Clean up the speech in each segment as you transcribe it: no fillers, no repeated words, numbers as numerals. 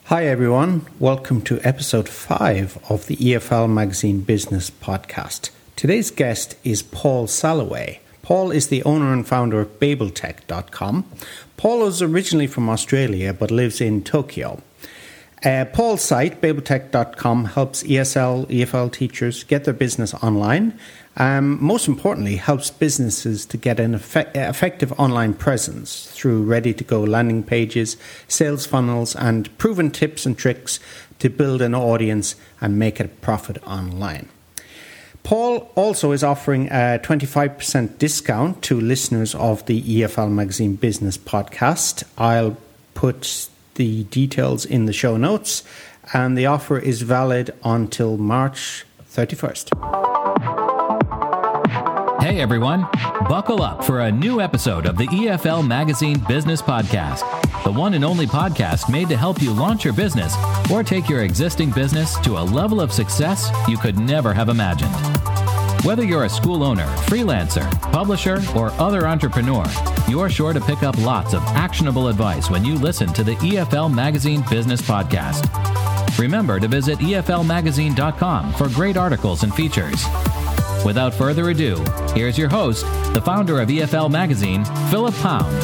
Hi everyone, welcome to episode 5 of the EFL Magazine Business Podcast. Today's guest is Paul Salloway. Paul is the owner and founder of BabelTech.com. Paul is originally from Australia but lives in Tokyo. Paul's site, BabelTech.com, helps ESL, EFL teachers get their business online. Most importantly, helps businesses to get an effective online presence through ready-to-go landing pages, sales funnels, and proven tips and tricks to build an audience and make a profit online. Paul also is offering a 25% discount to listeners of the EFL Magazine Business Podcast. I'll put the details in the show notes, and the offer is valid until March 31st. Hey everyone, buckle up for a new episode of the EFL Magazine Business Podcast, the one and only podcast made to help you launch your business or take your existing business to a level of success you could never have imagined. Whether you're a school owner, freelancer, publisher, or other entrepreneur, you're sure to pick up lots of actionable advice when you listen to the EFL Magazine Business Podcast. Remember to visit EFLmagazine.com for great articles and features. Without further ado, here's your host, the founder of EFL Magazine, Philip Pound.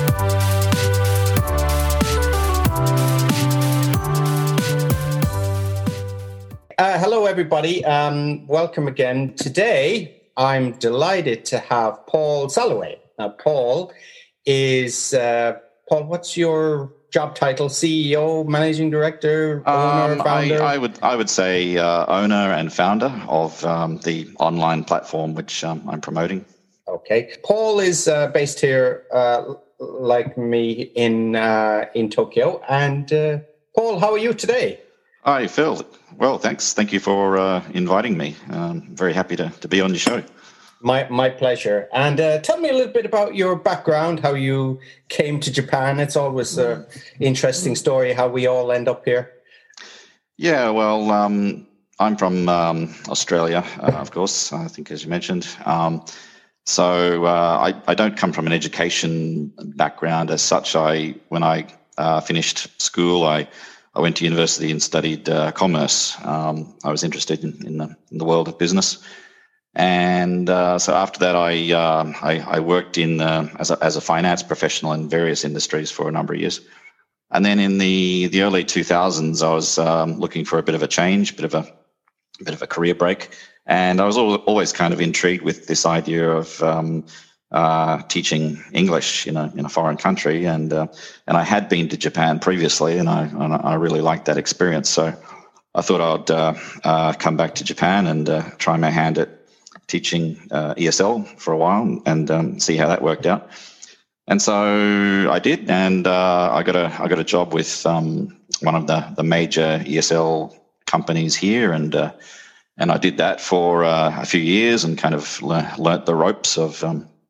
Hello, everybody. Welcome again. Today, I'm delighted to have Paul Salloway. Now, Paul is... Paul, what's your job title? CEO, managing director, owner, founder? I would say owner and founder of the online platform which I'm promoting. Okay. Paul is based here, like me, in Tokyo. And Paul, how are you today? Hi, Phil. Well, thanks. Thank you for inviting me. Very happy to be on your show. My pleasure. And tell me a little bit about your background, how you came to Japan. It's always an interesting story how we all end up here. Yeah, well, I'm from Australia, of course, I think, as you mentioned. So I don't come from an education background as such. When I finished school, I went to university and studied commerce. I was interested in the world of business. And so after that, I worked as a finance professional in various industries for a number of years. And then in the early 2000s, I was looking for a bit of a change, bit of a career break. And I was always kind of intrigued with this idea of teaching English in a foreign country. And I had been to Japan previously, and I really liked that experience. So I thought I'd come back to Japan and try my hand at teaching ESL for a while and see how that worked out. And so I did, and I got a job with one of the major ESL companies here, and I did that for a few years and kind of learnt the ropes of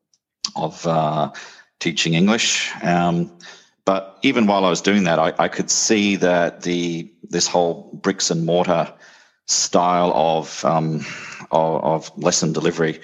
teaching English. But even while I was doing that, I could see that this whole bricks and mortar style of lesson delivery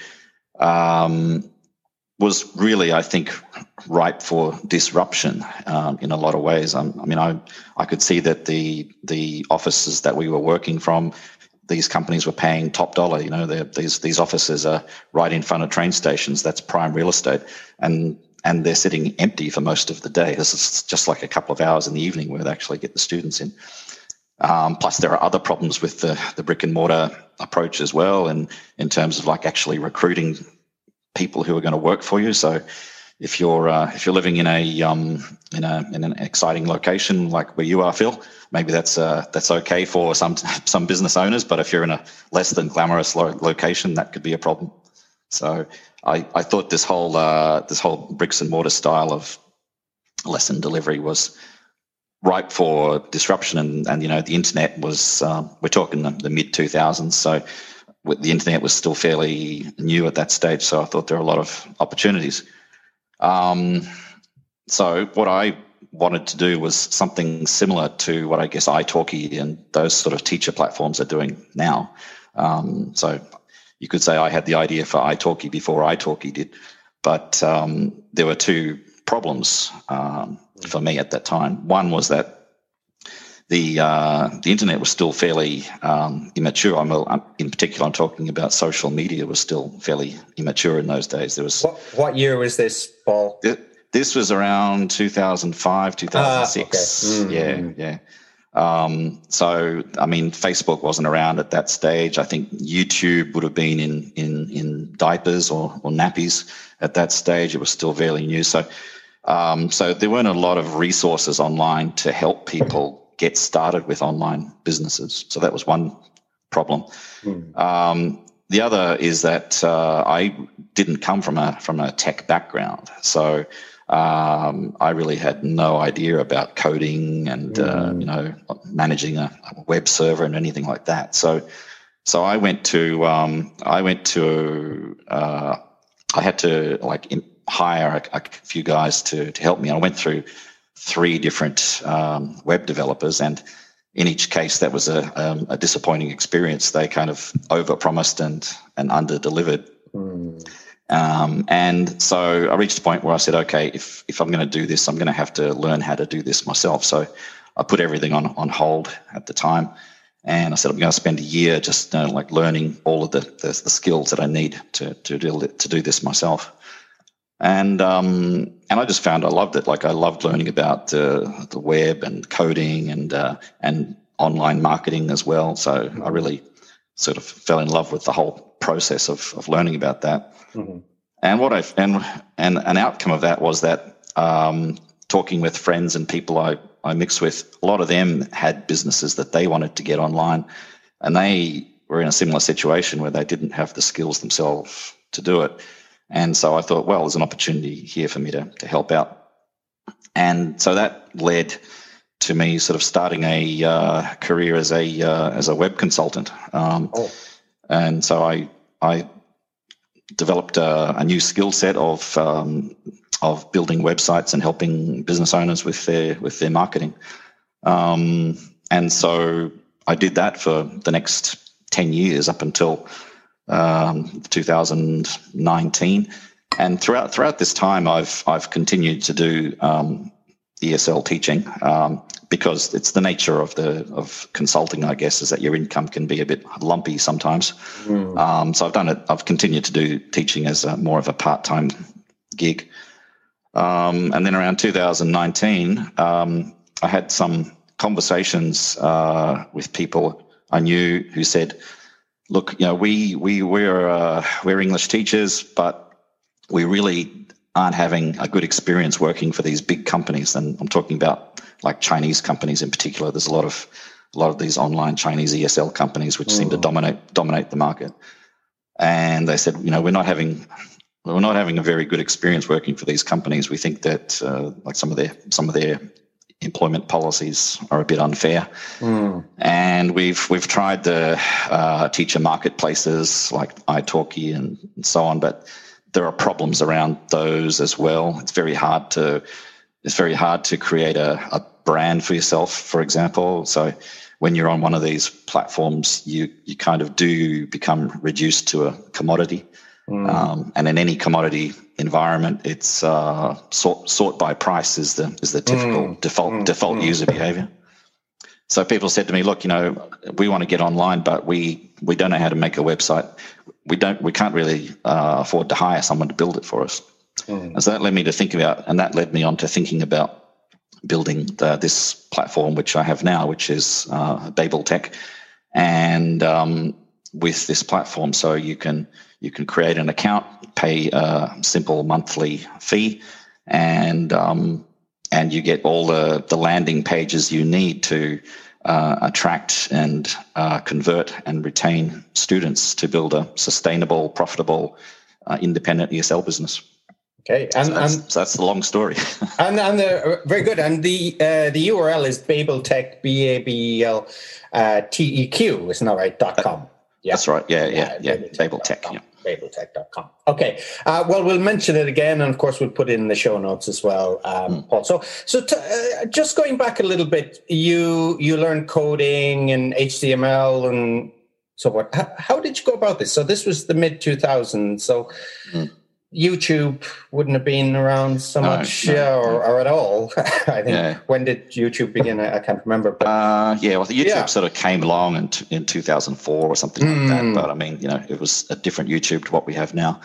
was really, I think, ripe for disruption in a lot of ways. I could see that the offices that we were working from, these companies were paying top dollar. These offices are right in front of train stations. That's prime real estate, and they're sitting empty for most of the day. This is just like a couple of hours in the evening where they actually get the students in. Plus, there are other problems with the brick and mortar approach as well, and in terms of like actually recruiting people who are going to work for you. So, if you're living in an exciting location like where you are, Phil, maybe that's okay for some business owners. But if you're in a less than glamorous location, that could be a problem. So, I thought this whole bricks and mortar style of lesson delivery was ripe for disruption, and the internet was we're talking the mid 2000s, so the internet was still fairly new at that stage, so I thought there were a lot of opportunities. So what I wanted to do was something similar to what I guess italki and those sort of teacher platforms are doing now. So you could say I had the idea for italki before italki did, but there were two problems for me at that time. One was that the internet was still fairly immature. In particular, I'm talking about social media was still fairly immature in those days. There was what year was this, Paul? This was around 2005, 2006. Okay. Yeah. So, I mean, Facebook wasn't around at that stage. I think YouTube would have been in diapers or nappies at that stage. It was still fairly new. So there weren't a lot of resources online to help people get started with online businesses. So that was one problem. The other is that I didn't come from a tech background. So I really had no idea about coding and managing a web server and anything like that. So I had to hire a few guys to help me. I went through 3 different web developers, and in each case that was a disappointing experience. They kind of overpromised and under-delivered. And so I reached a point where I said, okay, if I'm going to do this, I'm going to have to learn how to do this myself. So I put everything on hold at the time, and I said, I'm going to spend a year just learning all of the skills that I need to do this myself. And I just found I loved it. I loved learning about the web and coding and online marketing as well. So I really sort of fell in love with the whole process of learning about that. Mm-hmm. And an outcome of that was that talking with friends and people I mixed with, a lot of them had businesses that they wanted to get online, and they were in a similar situation where they didn't have the skills themselves to do it. And so I thought, well, there's an opportunity here for me to help out. And so that led to me sort of starting a career as a web consultant. And so I developed a new skill set of building websites and helping business owners with their marketing. And so I did that for the next 10 years up until 2019, and throughout this time, I've continued to do ESL teaching because it's the nature of consulting, I guess, is that your income can be a bit lumpy sometimes. So I've continued to do teaching as more of a part-time gig, and then around 2019, I had some conversations with people I knew who said, look, we're English teachers, but we really aren't having a good experience working for these big companies. And I'm talking about like Chinese companies in particular. There's a lot of these online Chinese ESL companies which seem to dominate the market. And they said, we're not having a very good experience working for these companies. We think that some of their employment policies are a bit unfair, and we've tried the teacher marketplaces like italki and so on, but there are problems around those as well. It's very hard to create a brand for yourself, for example. So when you're on one of these platforms, you kind of do become reduced to a commodity. And in any commodity environment, it's sort by price is the typical default user behavior. So people said to me, look, we want to get online, but we don't know how to make a website. We can't really afford to hire someone to build it for us. And so that led me to thinking about building this platform, which I have now, which is Babel Tech. And with this platform, so you can create an account, pay a simple monthly fee, and you get all the landing pages you need to attract and convert and retain students to build a sustainable, profitable, independent ESL business. Okay, so that's the long story. and very good. And the URL is BabelTech, BABELTEQ, isn't that right? .com. Yeah. That's right. Yeah. BabelTech. Yeah. BabelTech.com. Okay. Well, we'll mention it again, and of course, we'll put it in the show notes as well, Paul. So just going back a little bit, you learned coding and HTML and so what? How did you go about this? So this was the mid 2000s. So YouTube wouldn't have been around so much, or at all. I think when did YouTube begin? I can't remember. But the YouTube sort of came along in 2004 or something like that. But I mean, it was a different YouTube to what we have now.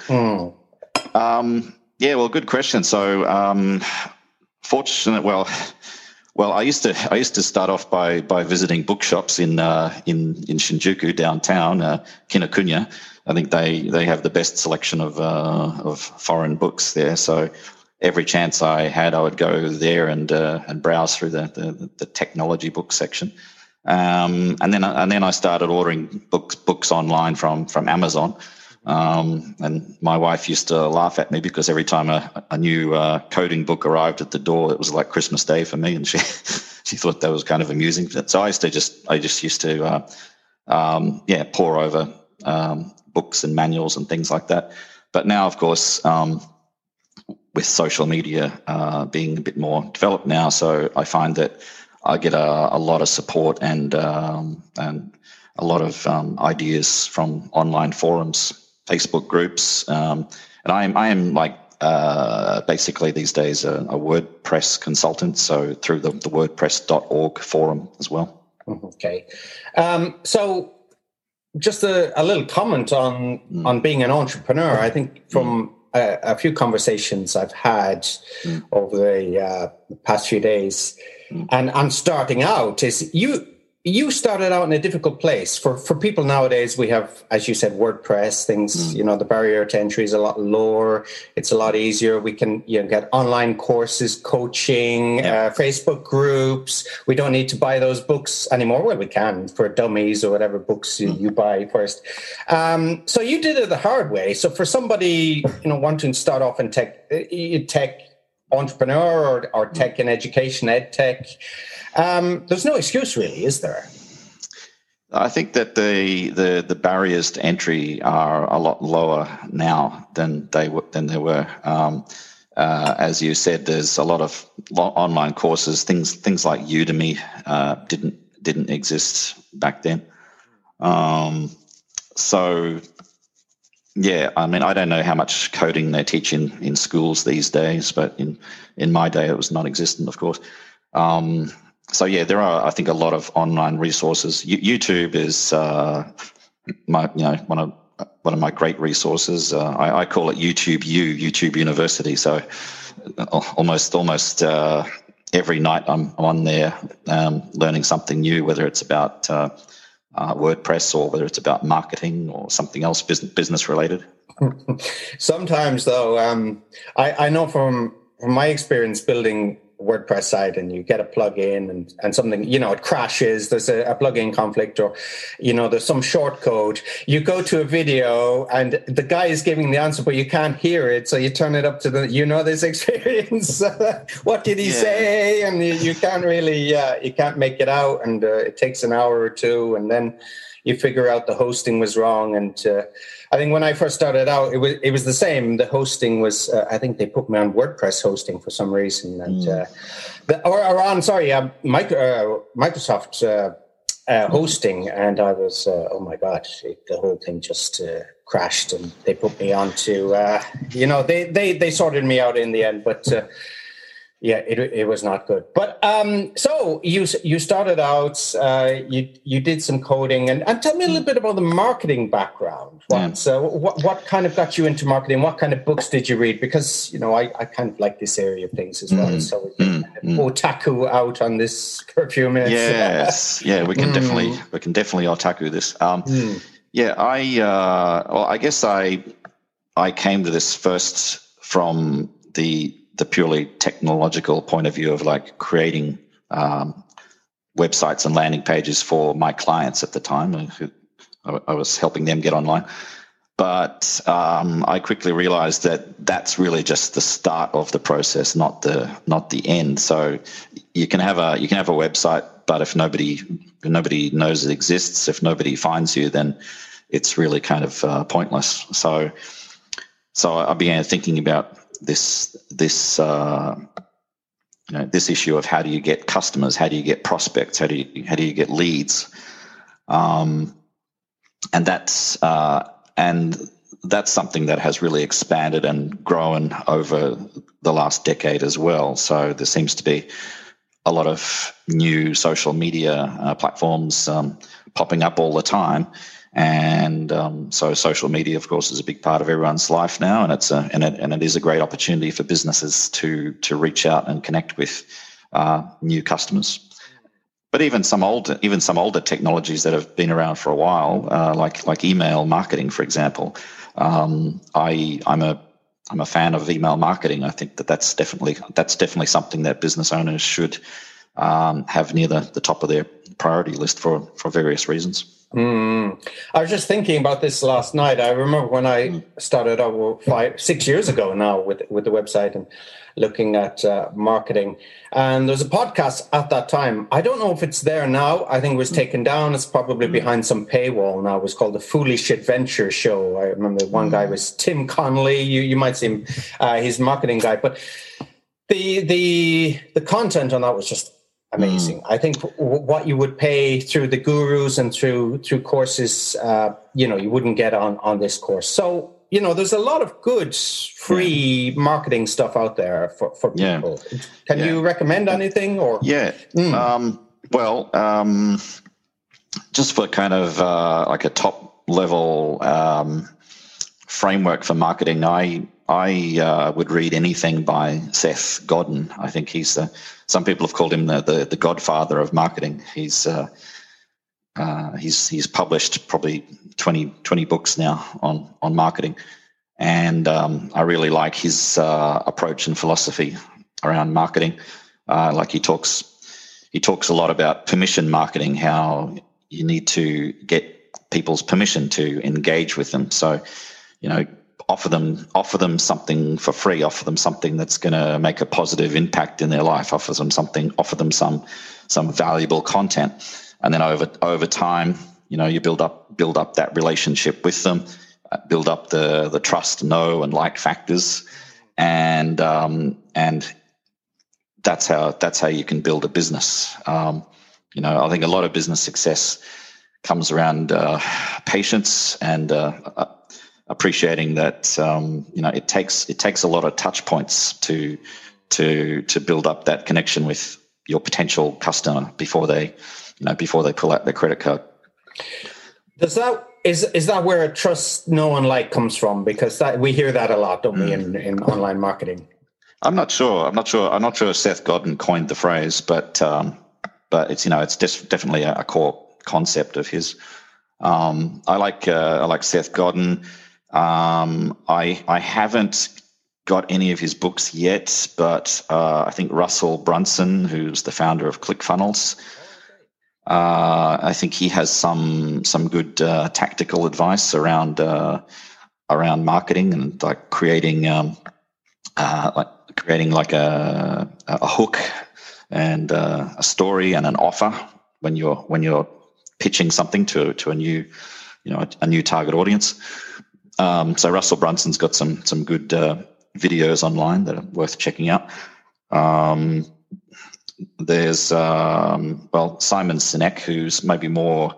Good question. So, fortunate. Well, I used to start off by visiting bookshops in Shinjuku downtown, Kinokuniya. I think they have the best selection of foreign books there. So every chance I had, I would go there and browse through the technology book section. And then I started ordering books online from Amazon. And my wife used to laugh at me because every time a new coding book arrived at the door, it was like Christmas Day for me, and she thought that was kind of amusing. So I just used to pore over books and manuals and things like that. But now, of course, with social media being a bit more developed now, so I find that I get a lot of support and a lot of ideas from online forums, Facebook groups, and I am like basically these days a WordPress consultant, so through the WordPress.org forum as well. Okay, so just a little comment on being an entrepreneur. I think from a few conversations I've had over the past few days, and starting out is you started out in a difficult place. For people nowadays, we have, as you said, WordPress, things, the barrier to entry is a lot lower. It's a lot easier. We can get online courses, coaching, Facebook groups. We don't need to buy those books anymore. Well, we can for dummies or whatever books you buy first. So you did it the hard way. So for somebody, wanting to start off in tech entrepreneur or tech in education, ed tech, there's no excuse really, is there? I think that the barriers to entry are a lot lower now than they were. As you said, there's a lot of online courses. Things like Udemy didn't exist back then. I mean, I don't know how much coding they teach in schools these days, but in my day it was non-existent, of course. There are, I think, a lot of online resources. YouTube is one of my great resources. I call it YouTube University. So almost every night I'm on there learning something new, whether it's about WordPress or whether it's about marketing or something else business related. Sometimes, though, I know from my experience building WordPress site, and you get a plugin and something, it crashes, there's a plugin conflict, or there's some short code. You go to a video and the guy is giving the answer, but you can't hear it, so you turn it up to this experience. What did he say? And you can't really you can't make it out, and it takes an hour or two, and then you figure out the hosting was wrong. And I think when I first started out, it was the same. The hosting was, I think they put me on WordPress hosting for some reason, and Microsoft hosting, and I was, oh my God, the whole thing just crashed, and they put me on to, they sorted me out in the end, but. It was not good. But so you started out, you did some coding, and tell me a little bit about the marketing background. What kind of got you into marketing? What kind of books did you read? Because I kind of like this area of things as well. So we can otaku out on this for a few minutes. Yes, we can definitely otaku this. I guess I came to this first from the purely technological point of view of like creating websites and landing pages for my clients at the time. I was helping them get online. But I quickly realized that that's really just the start of the process, not the end. So you can have a website, but if nobody knows it exists, if nobody finds you, then it's really kind of pointless. So I began thinking about this issue of how do you get customers, how do you get prospects, how do you get leads, and that's and that's something that has really expanded and grown over the last decade as well. So there seems to be a lot of new social media platforms popping up all the time. And so social media, of course, is a big part of everyone's life now, and it is a great opportunity for businesses to reach out and connect with new customers. But even some older technologies that have been around for a while, like email marketing, for example. I'm a fan of email marketing. I think that's definitely something that business owners should have near the top of their priority list for various reasons. I was just thinking about this last night. I remember when I started out 6 years ago now with the website and looking at marketing. And there's a podcast at that time. I don't know if it's there now. I think it was taken down. It's probably behind some paywall now. It was called the Foolish Adventure Show. I remember one guy was Tim Connolly. You might see him. He's a marketing guy. But the content on that was just amazing. I think what you would pay through the gurus and through courses, you wouldn't get on this course. So, there's a lot of good free marketing stuff out there for people. Can you recommend anything? Or just for kind of like a top level framework for marketing, I would read anything by Seth Godin. I think some people have called him the godfather of marketing. He's published probably 20 books now on marketing. And I really like his approach and philosophy around marketing. Like he talks a lot about permission marketing, how you need to get people's permission to engage with them. So, offer them something for free, offer them something that's going to make a positive impact in their life, offer them some valuable content. And then over time, you build up that relationship with them, build up the trust, know, and like factors, and that's how you can build a business. I think a lot of business success comes around patience and appreciating that it takes a lot of touch points to build up that connection with your potential customer before they pull out their credit card. Is that where trust, know, and like comes from? Because we hear that a lot, don't we, in online marketing? I'm not sure if Seth Godin coined the phrase, but it's definitely a core concept of his. I like Seth Godin. I haven't got any of his books yet, but I think Russell Brunson, who's the founder of ClickFunnels, I think he has some good tactical advice around marketing and like creating like a hook and a story and an offer when you're pitching something to a new target audience. So Russell Brunson's got some good videos online that are worth checking out. There's Simon Sinek, who's maybe more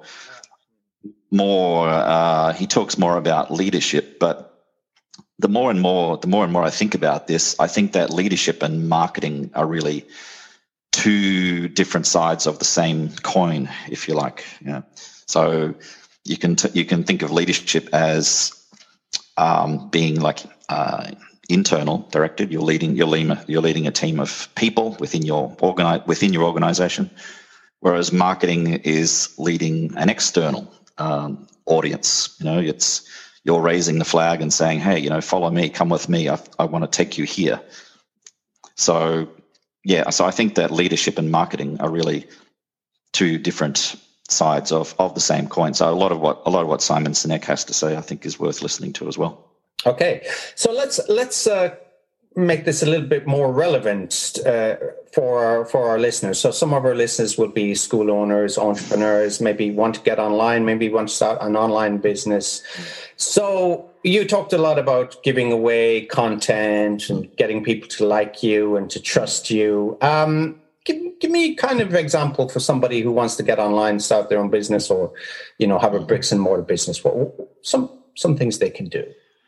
he talks more about leadership, but the more and more I think about this, I think that leadership and marketing are really two different sides of the same coin, if you like. So you can think of leadership as being like internal directed. You're leading a team of people within your organization, whereas marketing is leading an external audience. You're raising the flag and saying, hey, follow me, come with me. I want to take you here. So I think that leadership and marketing are really two different sides of the same coin. So a lot of what Simon Sinek has to say, I think, is worth listening to as well. Okay, so let's make this a little bit more relevant for our listeners. So some of our listeners will be school owners, entrepreneurs, maybe want to get online, maybe want to start an online business. So you talked a lot about giving away content and getting people to like you and to trust you. Give me kind of an example for somebody who wants to get online, start their own business, or have a bricks and mortar business. What some things they can do.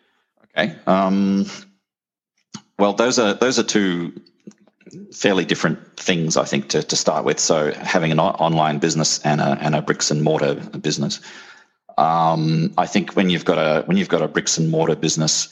Okay. Well, those are two fairly different things, I think, to start with. So having an online business and a bricks and mortar business. I think when you've got a bricks and mortar business,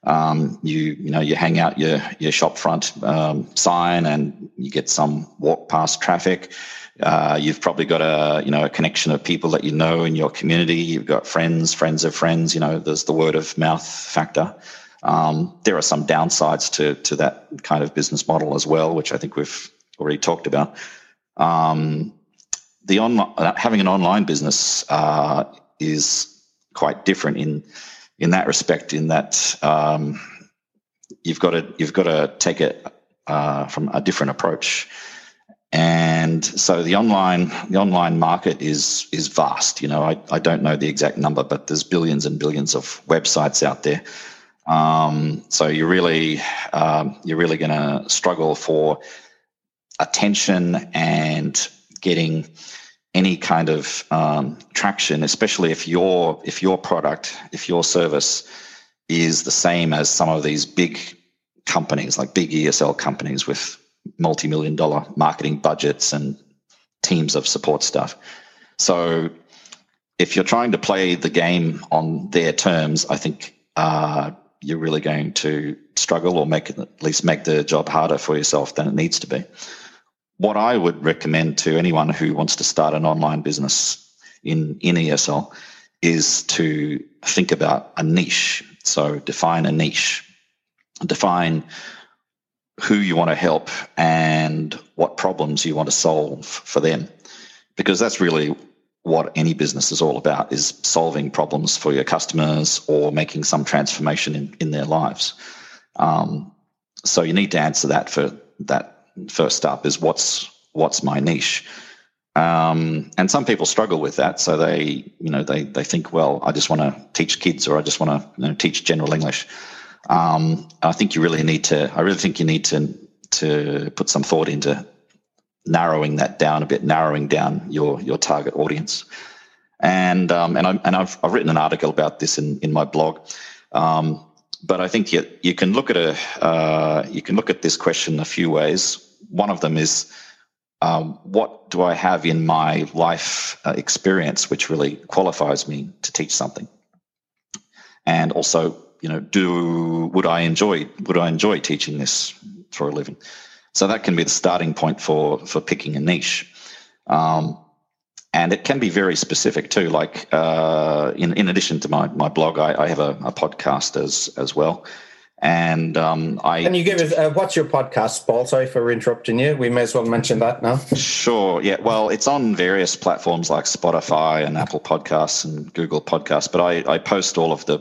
you hang out your shop front sign and you get some walk past traffic. You've probably got a connection of people that you know in your community. You've got friends of friends. There's the word of mouth factor. There are some downsides to that kind of business model as well, which I think we've already talked about. Having an online business is quite different in that respect. In that you've got to take it from a different approach. And so the online market is vast. I don't know the exact number, but there's billions and billions of websites out there. So you're really going to struggle for attention and getting any kind of traction, especially if your product, if your service is the same as some of these big companies, like big ESL companies with multi-million-dollar marketing budgets and teams of support staff. So if you're trying to play the game on their terms, I think you're really going to struggle, or at least make the job harder for yourself than it needs to be. What I would recommend to anyone who wants to start an online business in ESL is to think about a niche. So define a niche. Define who you want to help and what problems you want to solve for them. Because that's really what any business is all about, is solving problems for your customers or making some transformation in their lives. So you need to answer that for that. First up is what's my niche, and some people struggle with that. So they think, well, I just want to teach kids, or I just want to teach general English. I think you really need to. I really think you need to put some thought into narrowing that down a bit, narrowing down your target audience. And I've written an article about this in my blog. But I think you can look at this question a few ways. One of them is, what do I have in my life experience which really qualifies me to teach something? And also, would I enjoy teaching this for a living? So that can be the starting point for picking a niche. And it can be very specific too. Like in addition to my blog, I have a podcast as well. And Can you give us what's your podcast, Paul? Sorry for interrupting you. We may as well mention that now. Sure. Yeah. Well, it's on various platforms like Spotify and Apple Podcasts and Google Podcasts. But I post all of the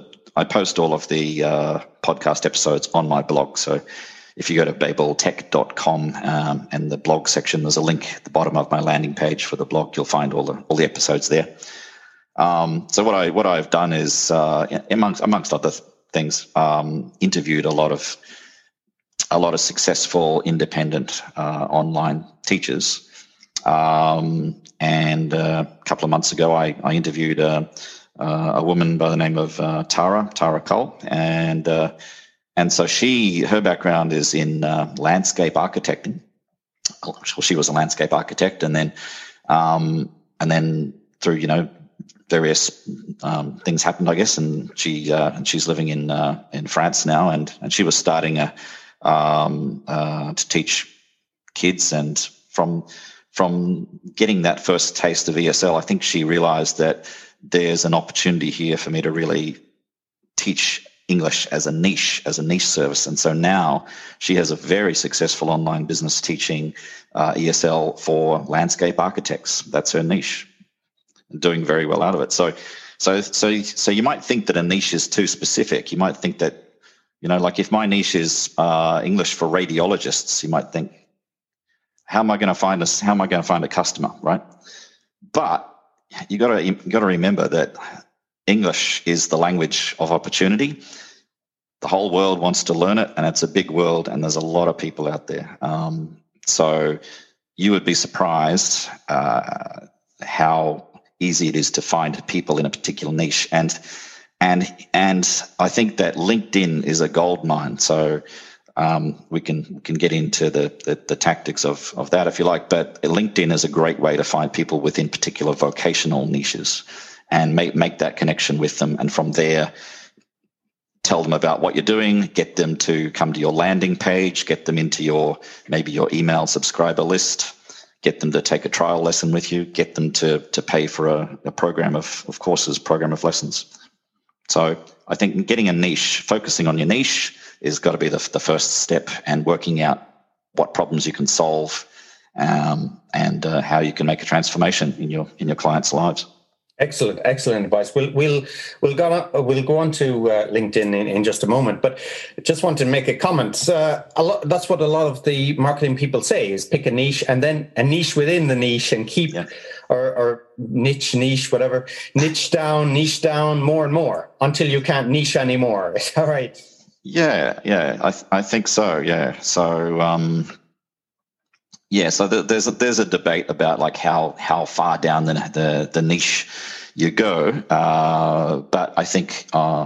podcast episodes on my blog. So if you go to babeltech.com and the blog section, there's a link at the bottom of my landing page for the blog. You'll find all the episodes there. So what I've done is, amongst other things, interviewed a lot of successful independent online teachers. And a couple of months ago, I interviewed a woman by the name of Tara Cole, and so her background is in landscape architecting. She was a landscape architect, and then through various things happened, I guess, and she's living in France now, and she was starting to teach kids, and from getting that first taste of ESL, I think she realized that there's an opportunity here for me to really teach English as a niche service. And so now she has a very successful online business teaching ESL for landscape architects. That's her niche, and doing very well out of it. So you might think that a niche is too specific. You might think that, like if my niche is English for radiologists, you might think, how am I going to find a customer, right? But you got to remember that English is the language of opportunity. The whole world wants to learn it, and it's a big world, and there's a lot of people out there. So you would be surprised how easy it is to find people in a particular niche. And and I think that LinkedIn is a gold mine. So we can get into the tactics of that if you like, but LinkedIn is a great way to find people within particular vocational niches and make that connection with them, and from there tell them about what you're doing, get them to come to your landing page, get them into your email subscriber list, get them to take a trial lesson with you, get them to pay for a program of courses, program of lessons. So I think getting a niche, focusing on your niche, is got to be the first step, and working out what problems you can solve, and how you can make a transformation in your clients' lives. Excellent advice. We'll go on to LinkedIn in just a moment, but just want to make a comment. That's what a lot of the marketing people say, is pick a niche and then a niche within the niche, and keep or niche whatever, niche down more and more until you can't niche anymore. All right. Yeah, I think so. Yeah, so so there's a debate about like how far down the niche you go, but I think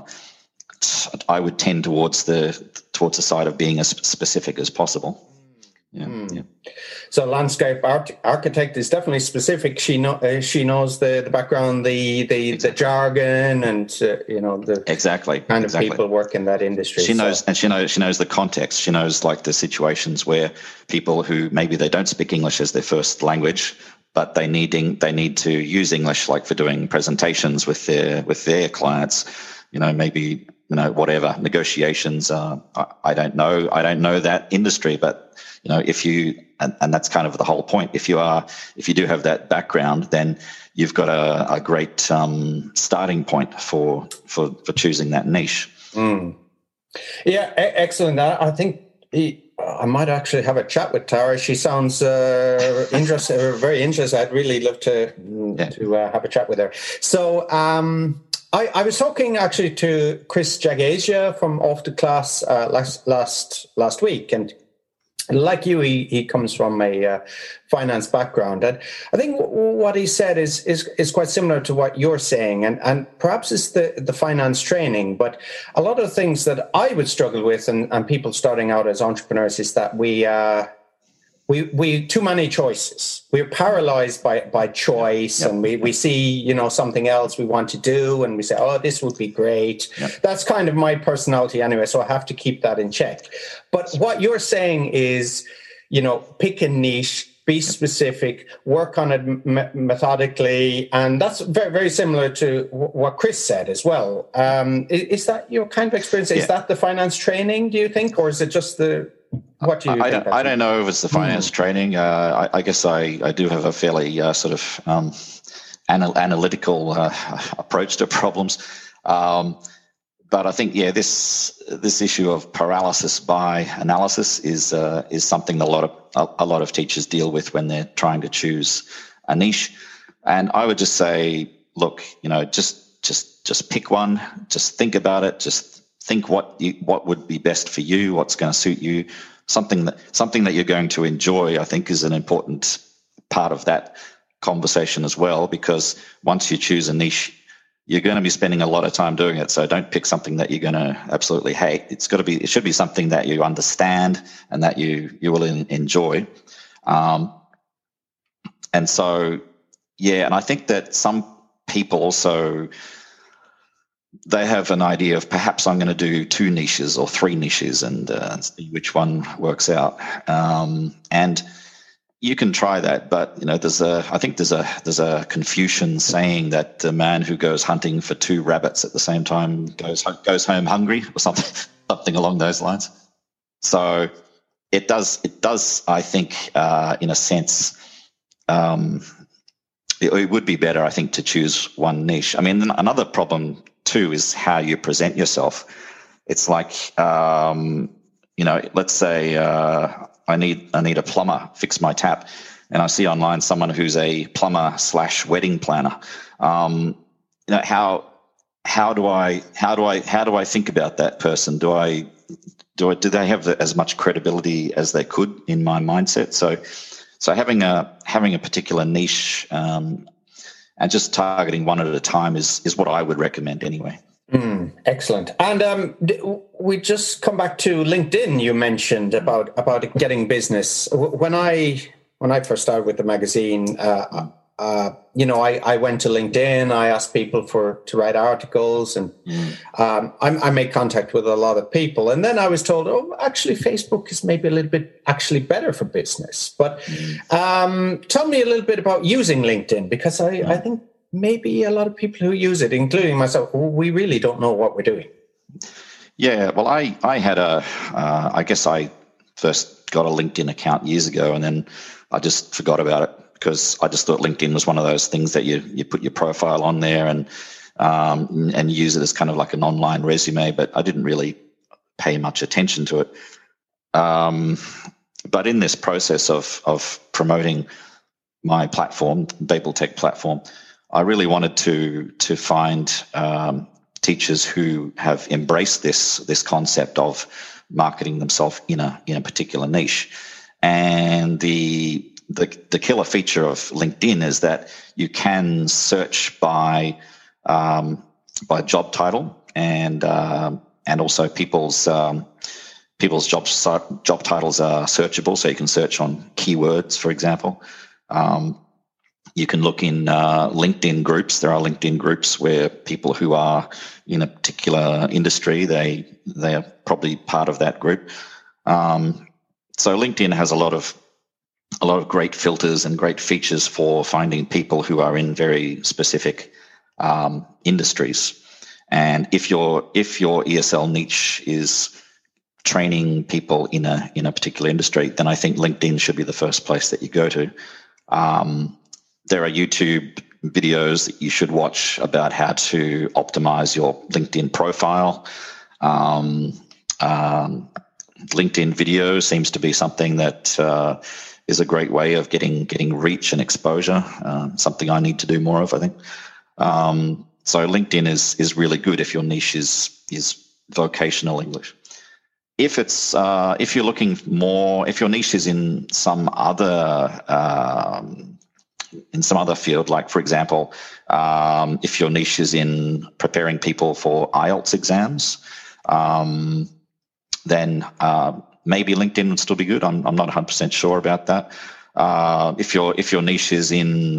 I would tend towards the side of being as specific as possible. Yeah. So landscape architect is definitely specific. She knows the background, the jargon, and the kind of people work in that industry. She knows the context. She knows like the situations where people who maybe they don't speak English as their first language, but they need to use English, like for doing presentations with their clients. Maybe whatever negotiations. I don't know that industry, but if you, and that's kind of the whole point. If you do have that background, then you've got a great starting point for choosing that niche. Yeah, excellent. I think I might actually have a chat with Tara. She sounds interested, very interested. I'd really love to have a chat with her. So I was talking actually to Chris Jagasia from Off the Class last week, and like you, he comes from a finance background, and I think what he said is quite similar to what you're saying, and perhaps it's the finance training. But a lot of things that I would struggle with, and people starting out as entrepreneurs, is that we too many choices. We're paralyzed by choice, and we see something else we want to do, and we say, oh, this would be great. That's kind of my personality anyway, so I have to keep that in check. But what you're saying is, pick a niche, be specific, work on it methodically, and that's very, very similar to what Chris said as well. Is that your kind of experience? Is that the finance training, do you think, or is it just the... What do you think? I don't know if it's the finance training. I guess I do have a fairly sort of analytical approach to problems. But I think, this issue of paralysis by analysis is something that a lot of teachers deal with when they're trying to choose a niche. And I would just say, look, just pick one. Just think about it. Just think what would be best for you. What's going to suit you. Something that you're going to enjoy, I think, is an important part of that conversation as well. Because once you choose a niche, you're going to be spending a lot of time doing it. So don't pick something that you're going to absolutely hate. It should be something that you understand and that you will enjoy. And so, and I think that some people also, they have an idea of perhaps I'm going to do 2 niches or 3 niches and see which one works out. And you can try that, but there's a Confucian saying that the man who goes hunting for 2 rabbits at the same time goes home hungry, or something along those lines. So it does. I think in a sense, it would be better, I think, to choose one niche. I mean, another problem too is how you present yourself. It's like, let's say I need a plumber, fix my tap, and I see online someone who's a plumber / wedding planner. How do I think about that person? Do they have as much credibility as they could in my mindset? So having a particular niche and just targeting one at a time is what I would recommend anyway. Excellent. And we just come back to LinkedIn. You mentioned about getting business. When I first started with the magazine, I went to LinkedIn. I asked people to write articles, and I made contact with a lot of people. And then I was told, oh, actually, Facebook is maybe a little bit actually better for business. But tell me a little bit about using LinkedIn, because I think maybe a lot of people who use it, including myself, we really don't know what we're doing. Yeah, well, I had I guess I first got a LinkedIn account years ago, and then I just forgot about it because I just thought LinkedIn was one of those things that you put your profile on there and use it as kind of like an online resume, but I didn't really pay much attention to it. But in this process of promoting my platform, Babel Tech platform, I really wanted to find teachers who have embraced this concept of marketing themselves in a particular niche. And the killer feature of LinkedIn is that you can search by job title and also people's job titles are searchable, so you can search on keywords, for example. You can look in LinkedIn groups. There are LinkedIn groups where people who are in a particular industry, they are probably part of that group. So LinkedIn has a lot of great filters and great features for finding people who are in very specific industries. And if your ESL niche is training people in a particular industry, then I think LinkedIn should be the first place that you go to. There are YouTube videos that you should watch about how to optimize your LinkedIn profile. LinkedIn video seems to be something that is a great way of getting reach and exposure, something I need to do more of, I think. So LinkedIn is really good if your niche is vocational English. If you're looking more, if your niche is in some other field, like, for example, if your niche is in preparing people for IELTS exams, then maybe LinkedIn would still be good. I'm not 100% sure about that. If your niche is in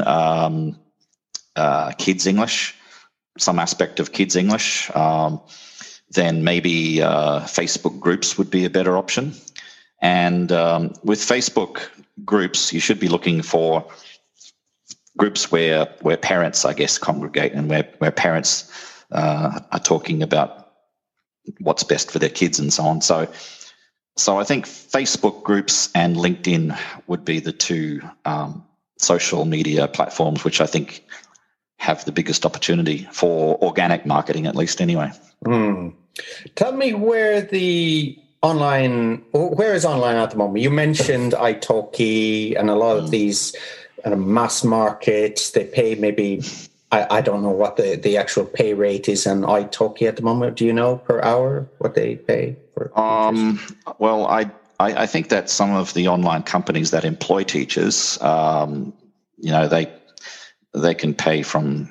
kids English, some aspect of kids English, then maybe Facebook groups would be a better option. And with Facebook groups, you should be looking for groups where parents, I guess, congregate, and where parents are talking about what's best for their kids and so on. So I think Facebook groups and LinkedIn would be the two social media platforms which I think have the biggest opportunity for organic marketing, at least anyway. Tell me where is online at the moment? You mentioned italki and a lot of these mass markets. They pay maybe, I don't know what the actual pay rate is on italki at the moment. Do you know per hour what they pay for teachers? Well, I think that some of the online companies that employ teachers, they can pay from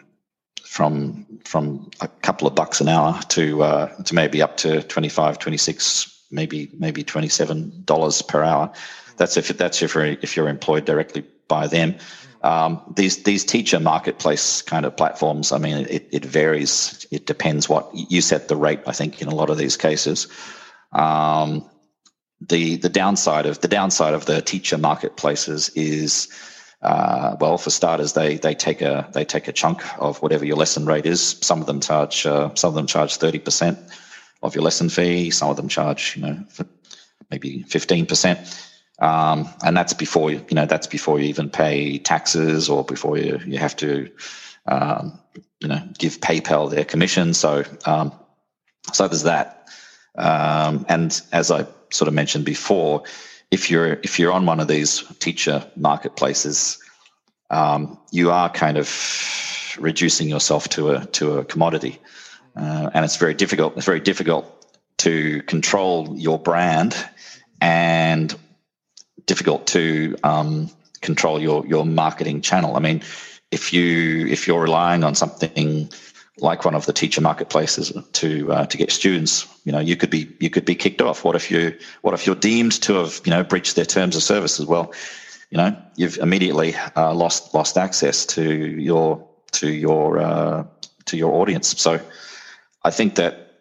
a couple of bucks an hour to maybe up to $25, $26, maybe $27 per hour. That's if you're employed directly by them. These teacher marketplace kind of platforms, I mean, it varies. It depends what you set the rate, I think, in a lot of these cases. The downside of the teacher marketplaces is, for starters, they take a chunk of whatever your lesson rate is. Some of them charge 30% of your lesson fee. Some of them charge maybe 15%. And that's before you even pay taxes, or before you have to give PayPal their commission. So there's that. And as I sort of mentioned before, if you're on one of these teacher marketplaces, you are kind of reducing yourself to a commodity, and it's very difficult. It's very difficult to control your brand, and difficult to control your marketing channel. I mean, if you're relying on something like one of the teacher marketplaces to get students. You could be kicked off. What if you're deemed to have breached their terms of service as well? You've immediately lost access to your audience. So I think that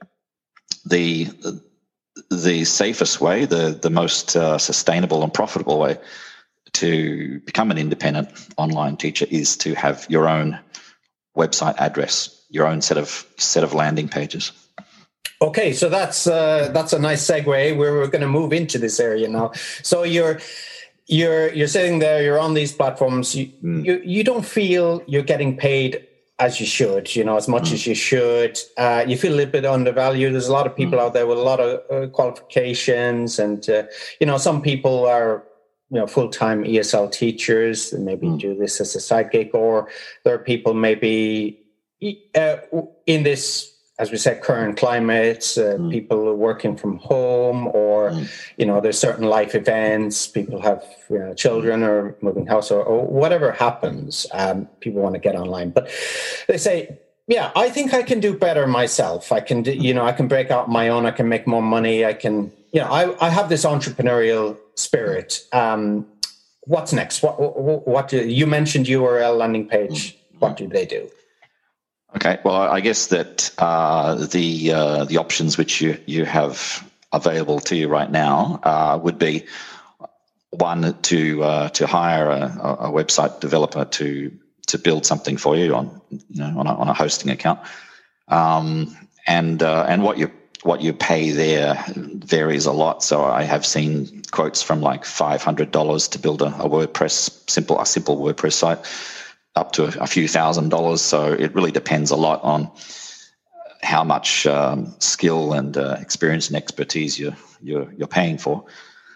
the safest way, the most sustainable and profitable way to become an independent online teacher is to have your own website address, your own set of landing pages. Okay, so that's a nice segue. We're going to move into this area now. So you're sitting there, you're on these platforms. You don't feel you're getting paid as you should, as much as you should. You feel a little bit undervalued. There's a lot of people out there with a lot of qualifications, and some people are full-time ESL teachers and maybe do this as a side gig, or there are people maybe in this, as we said, current climate, people are working from home, or there's certain life events, people have children or moving house, or whatever happens, people want to get online, but they say, I think I can do better myself. I can do, I can break out my own, I can make more money, I can, I have this entrepreneurial spirit. What's next? What do you mentioned URL landing page? What do they do? Okay, well, I guess that the options which you have available to you right now would be one to hire a website developer to build something for you on a hosting account, and what you pay there varies a lot. So I have seen quotes from like $500 to build a simple WordPress site, up to a few $1,000s. So it really depends a lot on how much skill and experience and expertise you're paying for,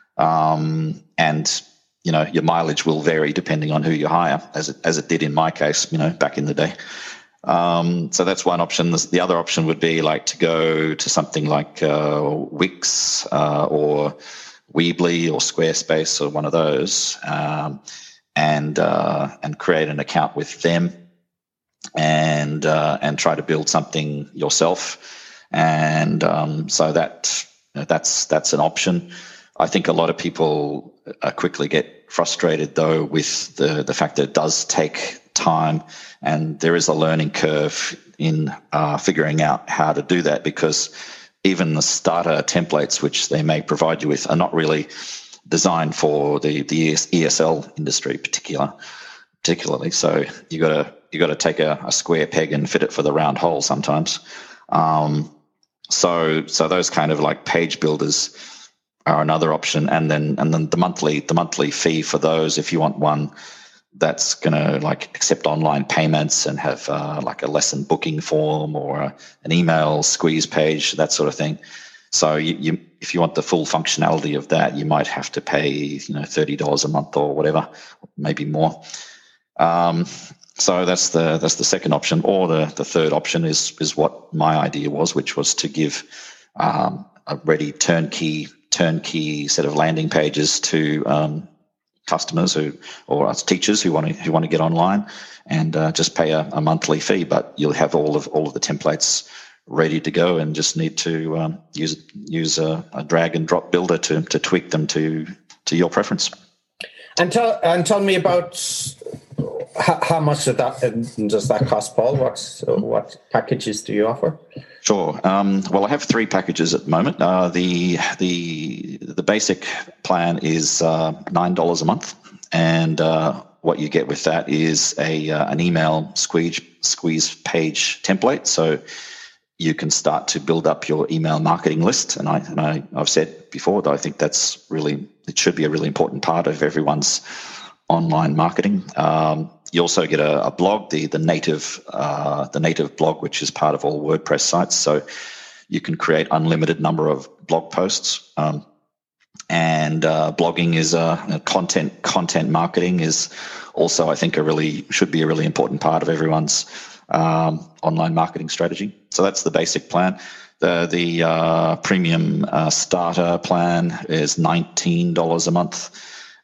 and your mileage will vary depending on who you hire, as it did in my case, back in the day. So that's one option. The other option would be like to go to something like Wix or Weebly or Squarespace or one of those, and create an account with them, and try to build something yourself. And so that's an option. I think a lot of people quickly get frustrated though with the fact that it does take time, and there is a learning curve in figuring out how to do that, because even the starter templates which they may provide you with are not really designed for the ESL industry particularly. So you got to take a square peg and fit it for the round hole sometimes. So those kind of like page builders are another option, and then the monthly fee for those, if you want one that's going to like accept online payments and have like a lesson booking form or an email squeeze page, that sort of thing. So you if you want the full functionality of that, you might have to pay $30 a month or whatever, maybe more. So that's the second option. Or the third option is what my idea was, which was to give a ready turnkey set of landing pages to customers or teachers who want to get online, and just pay a monthly fee. But you'll have all of the templates ready to go, and just need to use a drag and drop builder to tweak them to your preference. And tell me about how much does that cost, Paul? What packages do you offer? Sure. Well, I have 3 packages at the moment. The basic plan is $9 a month, and what you get with that is an email squeeze page template. So you can start to build up your email marketing list. And I've said before that I think it should be a really important part of everyone's online marketing. You also get a blog, the native blog, which is part of all WordPress sites. So you can create unlimited number of blog posts. And blogging is content marketing is also, I think, should be a really important part of everyone's online marketing strategy. So that's the basic plan. The premium starter plan is $19 a month,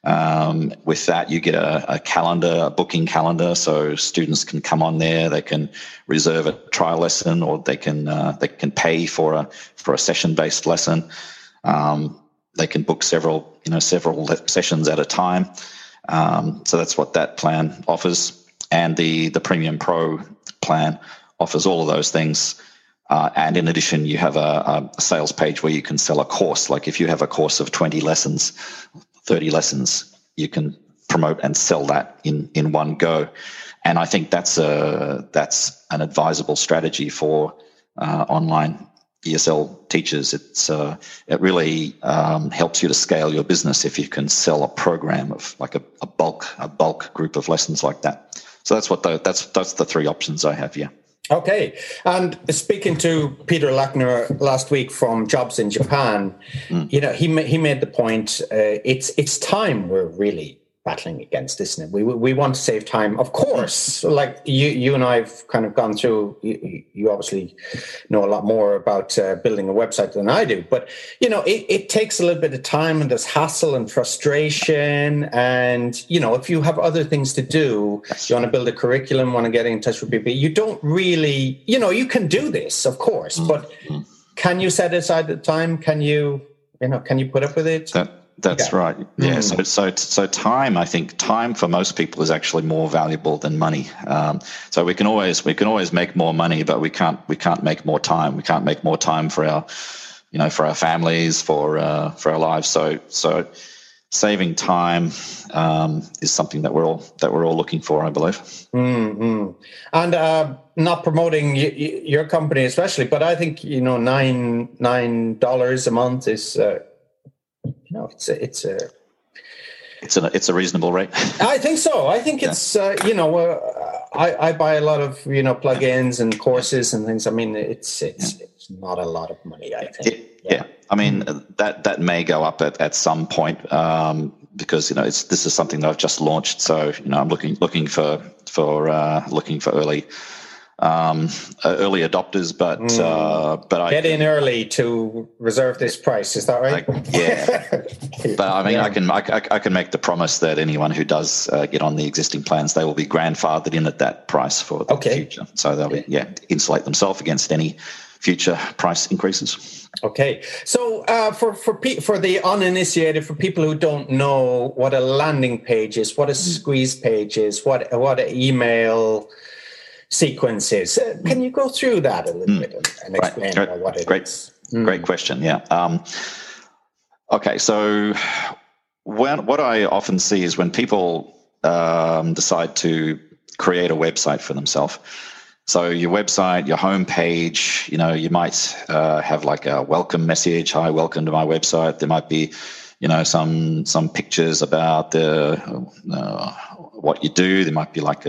With that, you get a calendar, a booking calendar, so students can come on there. They can reserve a trial lesson, or they can pay for a session-based lesson. They can book several sessions at a time. So that's what that plan offers. And the Premium Pro plan offers all of those things. And in addition, you have a sales page where you can sell a course. Like if you have a course of 20 lessons, 30 lessons, you can promote and sell that in one go. And I think that's an advisable strategy for online ESL teachers. It really helps you to scale your business if you can sell a program of like a bulk group of lessons like that. So that's that's the three options I have here. Okay. And speaking to Peter Lackner last week from Jobs in Japan, he made the point, it's time we're really battling against, isn't it? We want to save time, of course. Like you and I've kind of gone through, you obviously know a lot more about building a website than I do, but it takes a little bit of time, and there's hassle and frustration, and if you have other things to do, you want to build a curriculum, want to get in touch with people, you don't really, you can do this, of course, but can you set aside the time? Can you put up with it? That's right. Yeah. So time, I think time for most people is actually more valuable than money. So we can always make more money, but we can't make more time. We can't make more time for our families, for our lives. So saving time is something that we're all looking for, I believe. Mm-hmm. And not promoting your company especially, but I think $9 a month is. It's a reasonable rate. I think so. I think it's I buy a lot of plugins and courses and things. I mean, it's not a lot of money, I think. I mean, that may go up at some point because this is something that I've just launched. So I'm looking for early adopters, but I get in early to reserve this price. Is that right? But I mean, I can make the promise that anyone who does get on the existing plans, they will be grandfathered in at that price for the future. So they'll insulate themselves against any future price increases. Okay, so for the uninitiated, for people who don't know what a landing page is, what a squeeze page is, what an email sequence is, can you go through that a little bit and explain what it is? Great question. Yeah. Okay, so what I often see is when people decide to create a website for themselves. So your website, your homepage, you might have like a welcome message. Hi, welcome to my website. There might be, some pictures about what you do. There might be like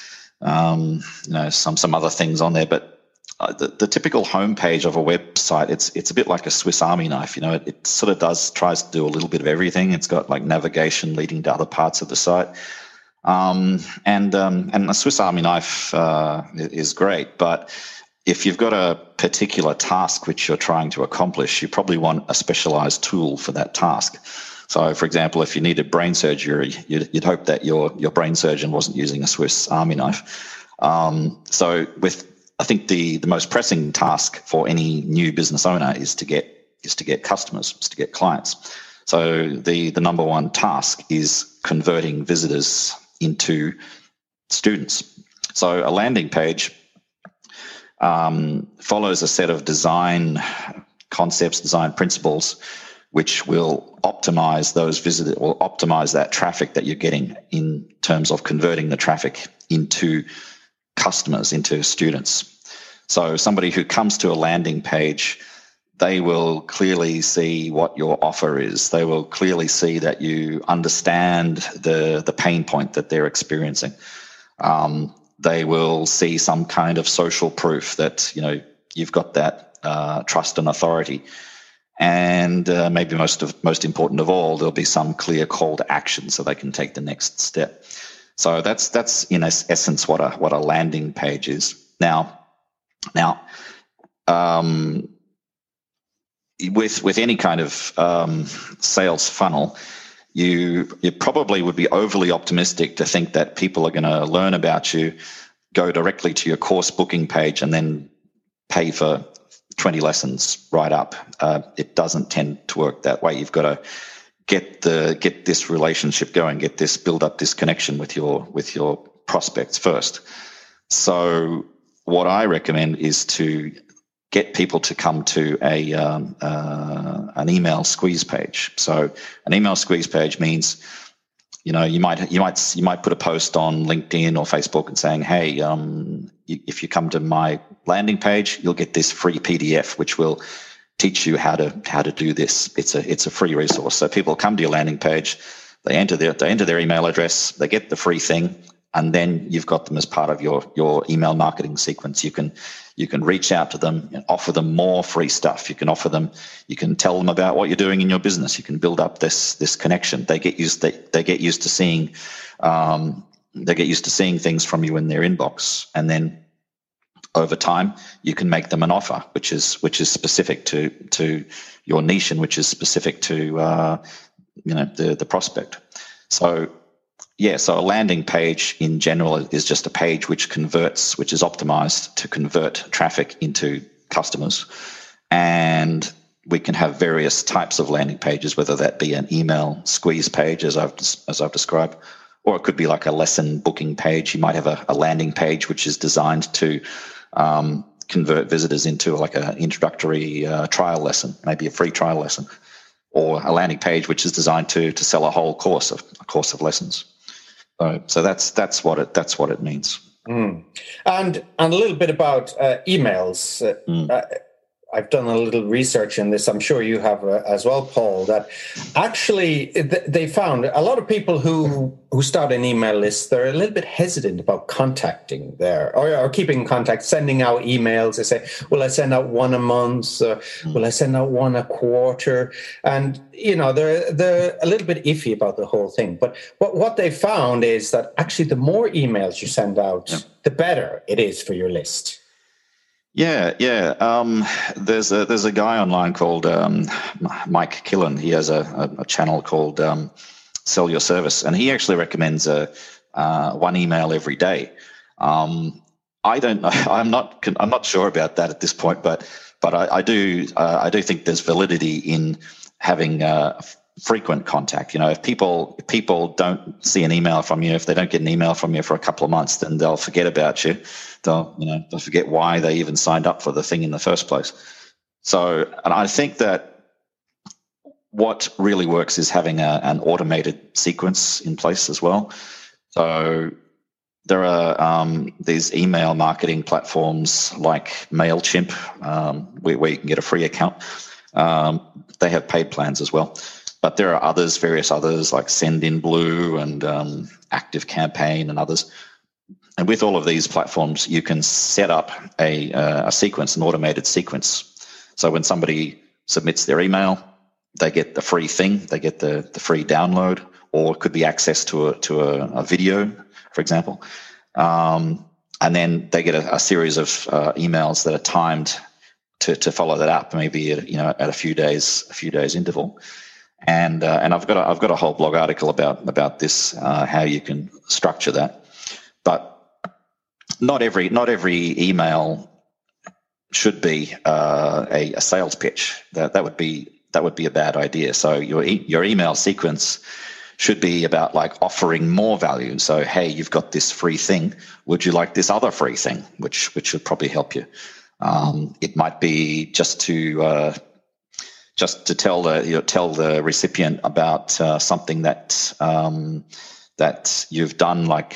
some other things on there. But the typical homepage of a website, it's a bit like a Swiss Army knife. It sort of tries to do a little bit of everything. It's got like navigation leading to other parts of the site. And a Swiss Army knife is great, but if you've got a particular task which you're trying to accomplish, you probably want a specialized tool for that task. So, for example, if you needed brain surgery, you'd hope that your brain surgeon wasn't using a Swiss Army knife. So, I think the most pressing task for any new business owner is to get customers, is to get clients. So, the number one task is converting visitors into students. So a landing page follows a set of design concepts, design principles, which will optimize those visitors, will optimize that traffic that you're getting in terms of converting the traffic into customers, into students. So somebody who comes to a landing page, they will clearly see what your offer is. They will clearly see that you understand the pain point that they're experiencing. They will see some kind of social proof that you've got that trust and authority. And maybe most important of all, there'll be some clear call to action so they can take the next step. So that's in essence what a landing page is. Now. With any kind of sales funnel, you probably would be overly optimistic to think that people are going to learn about you, go directly to your course booking page, and then pay for 20 lessons right up. It doesn't tend to work that way. You've got to get this relationship going, build up this connection with your prospects first. So what I recommend is to get people to come to an email squeeze page. So an email squeeze page means, you might put a post on LinkedIn or Facebook and saying, hey, if you come to my landing page, you'll get this free PDF, which will teach you how to do this. It's a free resource. So people come to your landing page, they enter their email address, they get the free thing, and then you've got them as part of your email marketing sequence. You can reach out to them and offer them more free stuff. You can tell them about what you're doing in your business. You can build up this connection. They get used to seeing things from you in their inbox, and then over time you can make them an offer which is specific to your niche and which is specific to the prospect. So a landing page in general is just a page which is optimized to convert traffic into customers. And we can have various types of landing pages, whether that be an email squeeze page, as I've described, or it could be like a lesson booking page. You might have a landing page which is designed to convert visitors into like an introductory trial lesson, maybe a free trial lesson, or a landing page which is designed to sell a whole course of lessons. So that's what it means. Mm. And a little bit about emails. I've done a little research in this. I'm sure you have as well, Paul, that actually they found a lot of people who start an email list, they're a little bit hesitant about contacting or keeping contact, sending out emails. They say, will I send out one a month? Will I send out one a quarter? And, they're a little bit iffy about the whole thing. But what they found is that actually the more emails you send out, the better it is for your list. Yeah. There's a guy online called Mike Killen. He has a channel called Sell Your Service, and he actually recommends one email every day. I don't know. I'm not sure about that at this point, but I do think there's validity in having frequent contact. If people don't see an email from you, if they don't get an email from you for a couple of months, then they'll forget about you. They'll forget why they even signed up for the thing in the first place. So, and I think that what really works is having an automated sequence in place as well. So there are these email marketing platforms like MailChimp, where you can get a free account. They have paid plans as well. But there are various others like Sendinblue and ActiveCampaign and others. And with all of these platforms, you can set up a sequence, an automated sequence. So when somebody submits their email, they get the free thing, they get the free download, or it could be access to a video, for example. And then they get a series of emails that are timed to follow that up, maybe at a few days interval. And I've got a whole blog article about this, how you can structure that. But not every email should be a sales pitch. That would be a bad idea. So your email sequence should be about like offering more value. So, hey, you've got this free thing. Would you like this other free thing, which should probably help you? It might be just to tell the recipient about something that you've done, like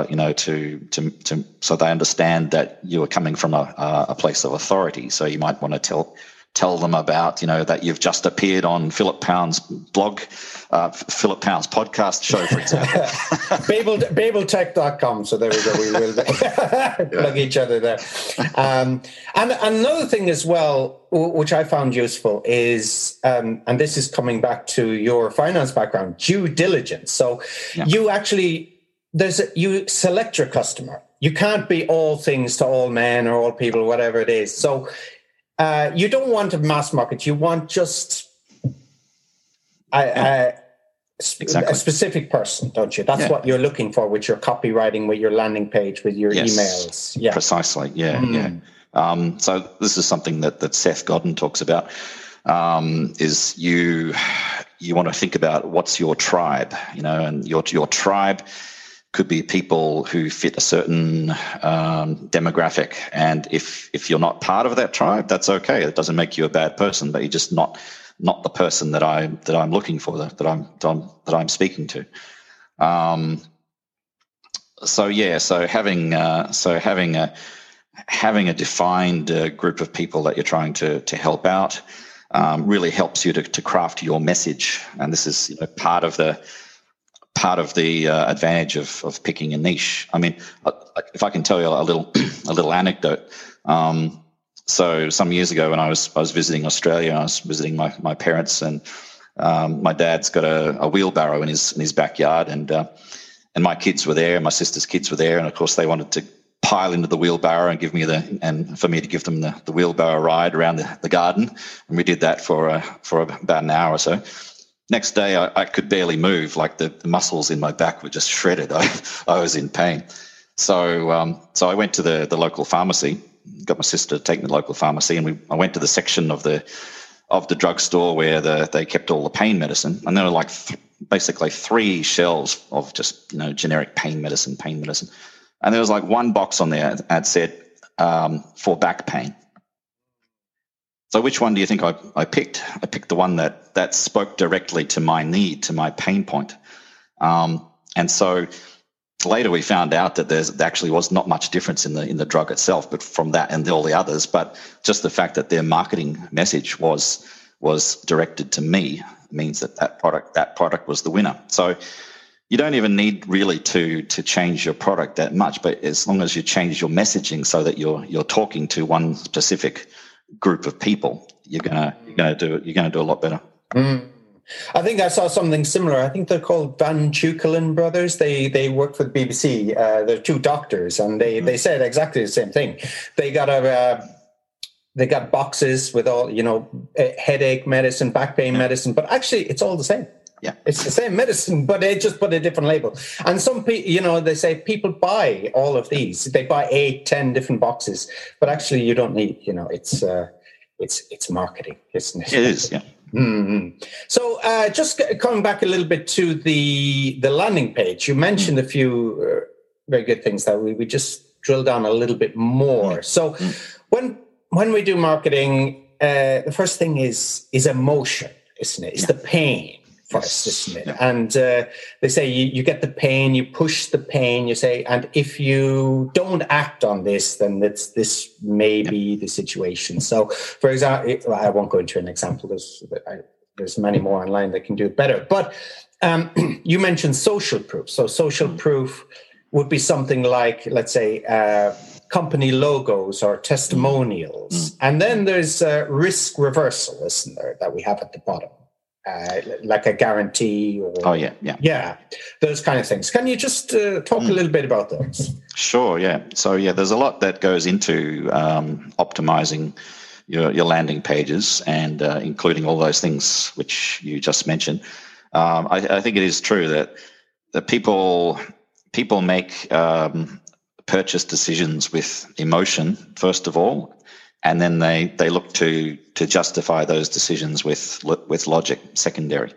so they understand that you are coming from a place of authority. So you might want to tell them about that you've just appeared on Philip Pound's blog, Philip Pound's podcast show, for example. Babeltech.com. So there we go. We will plug each other there. And another thing as well, which I found useful, is, and this is coming back to your finance background, due diligence. So you actually, you select your customer. You can't be all things to all men or all people, whatever it is. So you don't want a mass market. You want just Exactly. A specific person, don't you? That's what you're looking for with your copywriting, with your landing page, with your emails. Yeah, precisely. Yeah. So this is something that Seth Godin talks about. Is you want to think about what's your tribe, and your tribe could be people who fit a certain demographic, and if you're not part of that tribe, that's okay. It doesn't make you a bad person, but you're just not the person that I'm looking for, that I'm speaking to. So having a defined group of people that you're trying to help out really helps you to craft your message, and this is part of the advantage of picking a niche. I mean, if I can tell you a little anecdote. So some years ago, when I was visiting Australia, I was visiting my parents, and my dad's got a wheelbarrow in his backyard, and my kids were there, and my sister's kids were there, and of course they wanted to pile into the wheelbarrow and for me to give them the wheelbarrow ride around the garden, and we did that for about an hour or so. Next day, I could barely move; like the muscles in my back were just shredded. I was in pain. So I went to the local pharmacy, got my sister to take me to the local pharmacy, and I went to the section of the drugstore where they kept all the pain medicine, and there were like basically 3 shelves of just generic pain medicine, and there was like one box on there that said for back pain. So which one do you think I picked? I picked the one that spoke directly to my need, to my pain point. And so later we found out that there actually was not much difference in the drug itself, but from that and all the others. But just the fact that their marketing message was directed to me means that product was the winner. So you don't even need really to change your product that much, but as long as you change your messaging so that you're talking to one specific group of people, you're gonna do a lot better. I think I saw something similar. I think they're called Van Tuchelen brothers. They work for the BBC. They're 2 doctors, and they said exactly the same thing. They got boxes with all headache medicine, back pain medicine, but actually it's all the same. Yeah, it's the same medicine, but they just put a different label. And some people, they say people buy all of these. They buy 8-10 different boxes, but actually you don't need. It's marketing, isn't it? It is, yeah. Mm-hmm. So just coming back a little bit to the landing page, you mentioned a few very good things that we just drill down a little bit more. So when we do marketing, the first thing is emotion, isn't it? It's the pain first, isn't it? And they say you get the pain, you push the pain, you say, and if you don't act on this, then this may be the situation. So, for example, I won't go into an example because there's many more online that can do it better. But you mentioned social proof. So social proof would be something like, let's say, company logos or testimonials. And then there's risk reversal, isn't there, that we have at the bottom. Like a guarantee or those kind of things. Can you just talk a little bit about those? Sure, yeah. So there's a lot that goes into optimizing your landing pages, and including all those things which you just mentioned. I think it is true that people make purchase decisions with emotion first of all, and then they look to justify those decisions with logic secondary.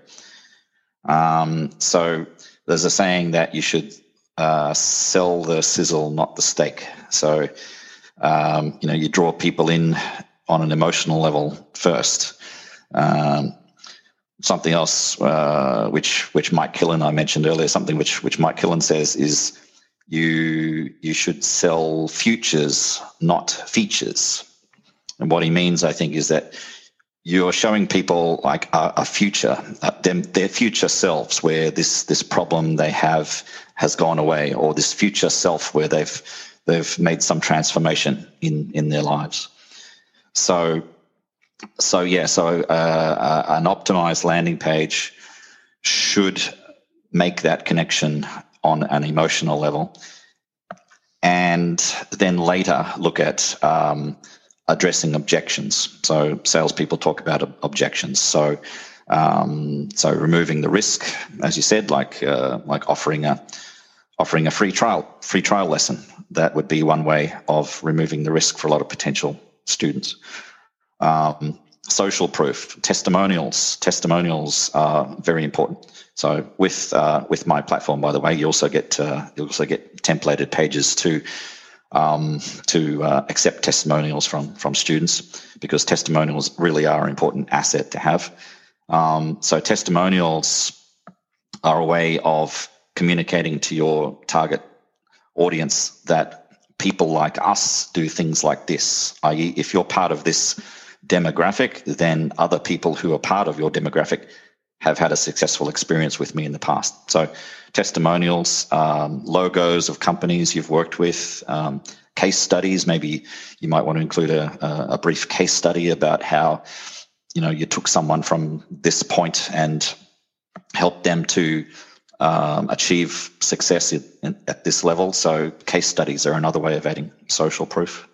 So there's a saying that you should sell the sizzle, not the steak. So you draw people in on an emotional level first. Something else which Mike Killen, I mentioned earlier, something which Mike Killen says is you should sell futures, not features. And what he means, I think, is that you're showing people like a future, their future selves, where this problem they have has gone away, or this future self where they've made some transformation in their lives. So an optimized landing page should make that connection on an emotional level, and then later look at addressing objections. So salespeople talk about objections. So So removing the risk, as you said, like offering a free trial lesson. That would be one way of removing the risk for a lot of potential students. Social proof, testimonials are very important. So with my platform, by the way, you also get templated pages to accept testimonials from students, because testimonials really are an important asset to have. So testimonials are a way of communicating to your target audience that people like us do things like this, i.e., if you're part of this demographic, then other people who are part of your demographic have had a successful experience with me in the past. So testimonials, logos of companies you've worked with, case studies. Maybe you might want to include a brief case study about how, you took someone from this point and helped them to achieve success at this level. So case studies are another way of adding social proof.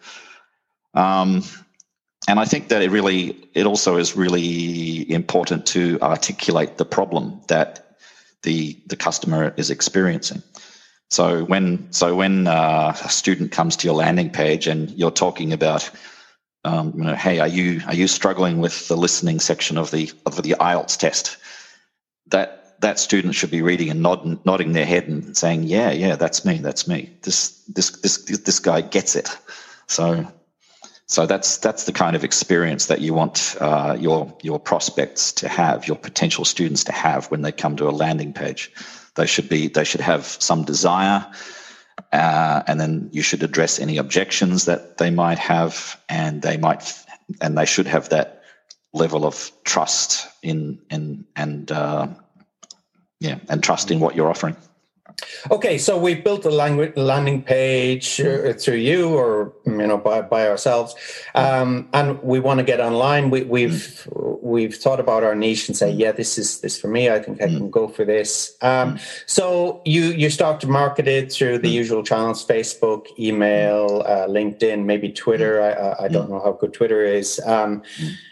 And I think that it also is really important to articulate the problem that the customer is experiencing. So when a student comes to your landing page and you're talking about, hey, are you struggling with the listening section of the IELTS test? That student should be reading and nodding their head and saying, yeah, that's me. This guy gets it. So that's the kind of experience that you want your prospects to have, your potential students to have when they come to a landing page. They should have some desire, and then you should address any objections that they might have, and they should have that level of trust and trust in what you're offering. Okay, so we've built a landing page through you or by ourselves, and we want to get online. We've thought about our niche and say, yeah, this is for me. I think I can go for this. So you start to market it through the usual channels: Facebook, email, LinkedIn, maybe Twitter. I don't know how good Twitter is, and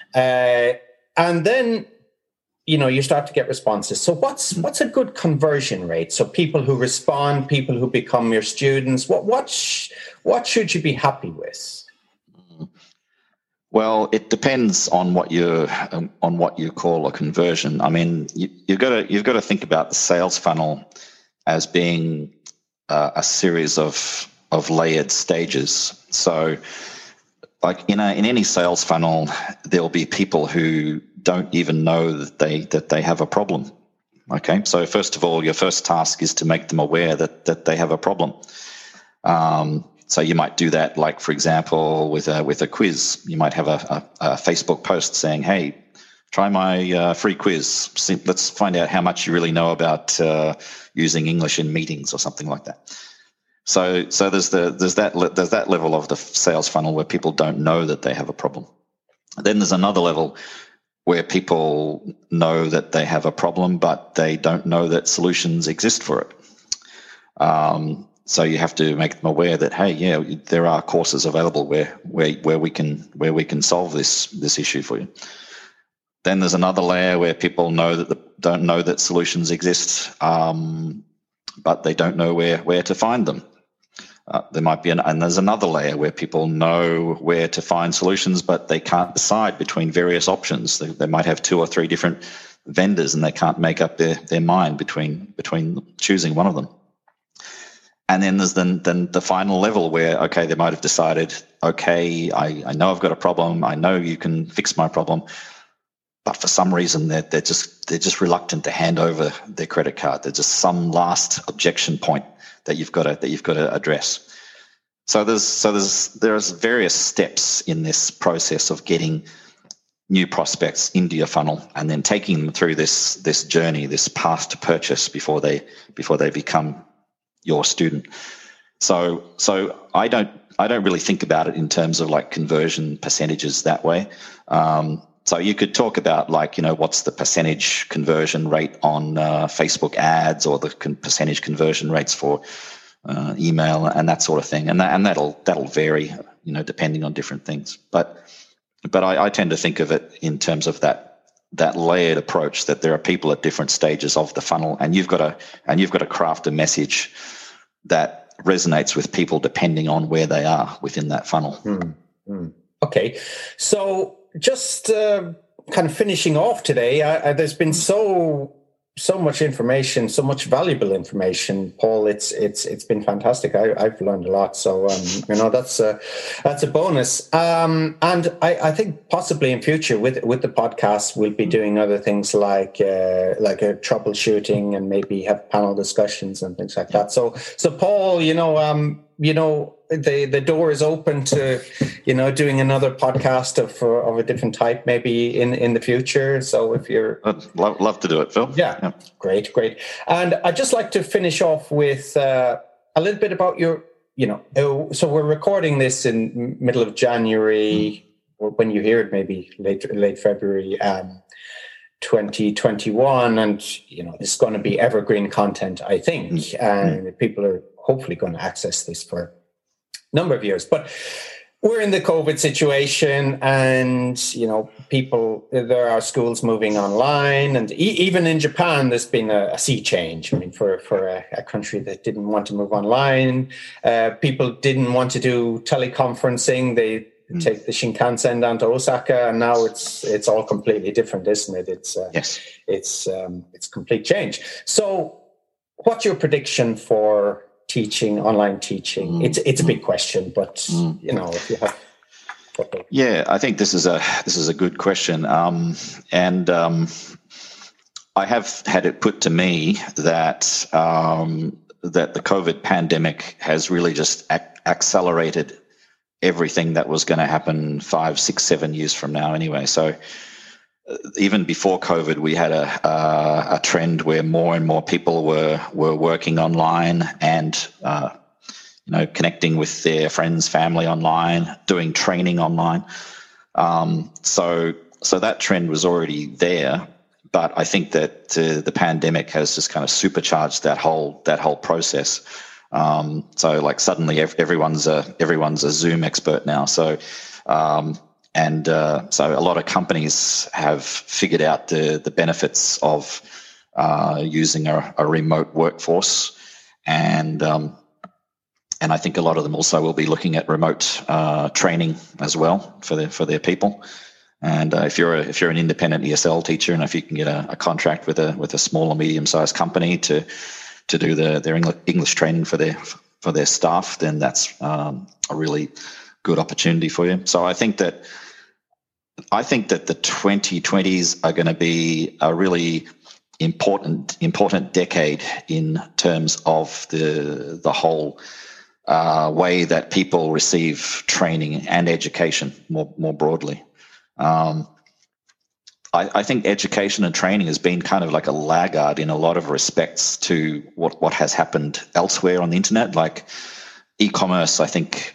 then you start to get responses. So what's a good conversion rate? So people who respond, people who become your students, what should you be happy with? Well, it depends on what you call a conversion. I mean, you've got to think about the sales funnel as being a series of layered stages. So, like in any sales funnel, there'll be people who don't even know that they have a problem. Okay, so first of all, your first task is to make them aware that they have a problem. So you might do that, like for example, with a quiz. You might have a Facebook post saying, "Hey, try my free quiz. Let's find out how much you really know about using English in meetings," or something like that. So there's that level of the sales funnel where people don't know that they have a problem. Then there's another level where people know that they have a problem, but they don't know that solutions exist for it. So you have to make them aware that, hey, yeah, there are courses available where we can solve this issue for you. Then there's another layer where people don't know that solutions exist, but they don't know where to find them. There might be and there's another layer where people know where to find solutions, but they can't decide between various options. They might have 2 or 3 different vendors, and they can't make up their mind between choosing one of them. And then there's then the final level where, okay, they might have decided, okay, I know I've got a problem. I know you can fix my problem, but for some reason they're just reluctant to hand over their credit card. There's just some last objection point that you've got to address. So there's various steps in this process of getting new prospects into your funnel and then taking them through this journey, this path to purchase before they become your student. So I don't really think about it in terms of like conversion percentages that way. So you could talk about what's the percentage conversion rate on Facebook ads, or the percentage conversion rates for email and that sort of thing, and that'll vary, depending on different things. But I tend to think of it in terms of that that layered approach, that there are people at different stages of the funnel, and you've got to craft a message that resonates with people depending on where they are within that funnel. Okay, so just kind of finishing off today, there's been so much information, so much valuable information, Paul. It's been fantastic. I've learned a lot. So that's a bonus. And I think possibly in future with the podcast, we'll be doing other things like a troubleshooting and maybe have panel discussions and things like that. So Paul, the door is open to doing another podcast of a different type maybe in the future. So if you're, I'd love to do it, Phil. Yeah. Great. And I'd just like to finish off with a little bit about your, so we're recording this in middle of January, or when you hear it, maybe late February 2021, and it's going to be evergreen content, I think, and people are hopefully going to access this for number of years. But we're in the COVID situation, and there are schools moving online, and even in Japan there's been a sea change. I mean, for a country that didn't want to move online, people didn't want to do teleconferencing. They take the Shinkansen down to Osaka, and now it's all completely different, isn't it? It's complete change. So what's your prediction for online teaching? It's a big question, but if you have. Yeah, I think this is a good question, and I have had it put to me that that the COVID pandemic has really just accelerated everything that was going to happen 5, 6, 7 years from now. Anyway, so even before COVID, we had a trend where more and more people were working online and connecting with their friends, family online, doing training online. So that trend was already there, but I think that the pandemic has just kind of supercharged that whole process. So like suddenly everyone's a Zoom expert now. So so a lot of companies have figured out the benefits of using a remote workforce, and I think a lot of them also will be looking at remote training as well for their people. And if you're an independent ESL teacher, and if you can get a contract with a small or medium sized company to do their English training for their staff, then that's a really good opportunity for you. So I think that the 2020s are going to be a really important decade in terms of the whole way that people receive training and education more broadly. I think education and training has been kind of like a laggard in a lot of respects to what has happened elsewhere on the internet, like e-commerce. I think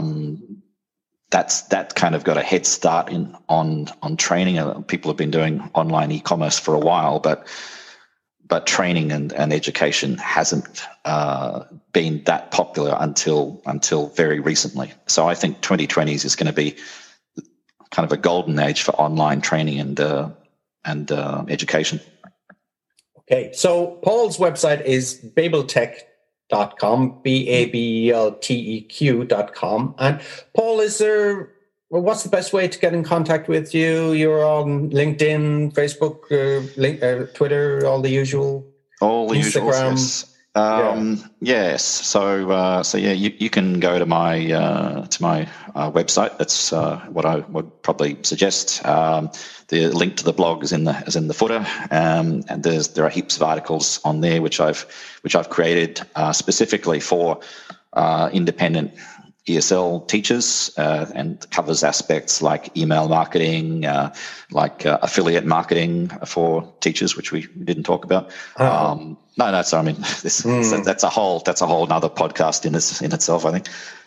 that kind of got a head start on training. People have been doing online e-commerce for a while, but training and education hasn't been that popular until very recently. So I think 2020s is going to be kind of a golden age for online training and education. Okay, so Paul's website is babeltech.com, BABELTEQ.com. And Paul, what's the best way to get in contact with you? You're on LinkedIn, Facebook, Twitter, all the usual. All the Instagram. Usuals, yes. Yes. So you can go to my website. That's what I would probably suggest. The link to the blog is in the footer, and there are heaps of articles on there which I've created specifically for independent ESL teachers, and covers aspects like email marketing, like affiliate marketing for teachers, which we didn't talk about. That's a whole nother podcast in itself, I think.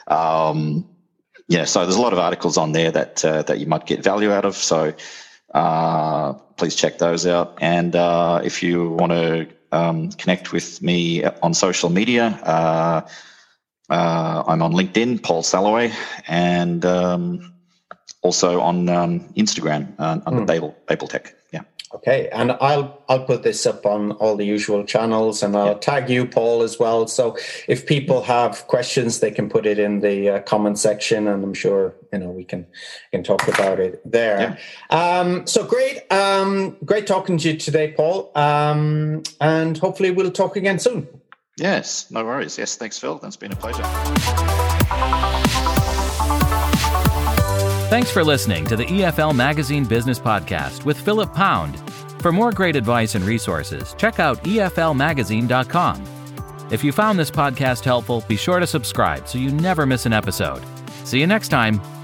So there's a lot of articles on there that you might get value out of. So please check those out. And if you want to connect with me on social media, I'm on LinkedIn, Paul Salloway, and also on Instagram under Babel Tech. Yeah. Okay, and I'll put this up on all the usual channels, and I'll tag you, Paul, as well. So if people have questions, they can put it in the comment section, and I'm sure we can talk about it there. Yeah. So great talking to you today, Paul, and hopefully we'll talk again soon. Yes, no worries. Yes, thanks, Phil. That's been a pleasure. Thanks for listening to the EFL Magazine Business Podcast with Philip Pound. For more great advice and resources, check out eflmagazine.com. If you found this podcast helpful, be sure to subscribe so you never miss an episode. See you next time.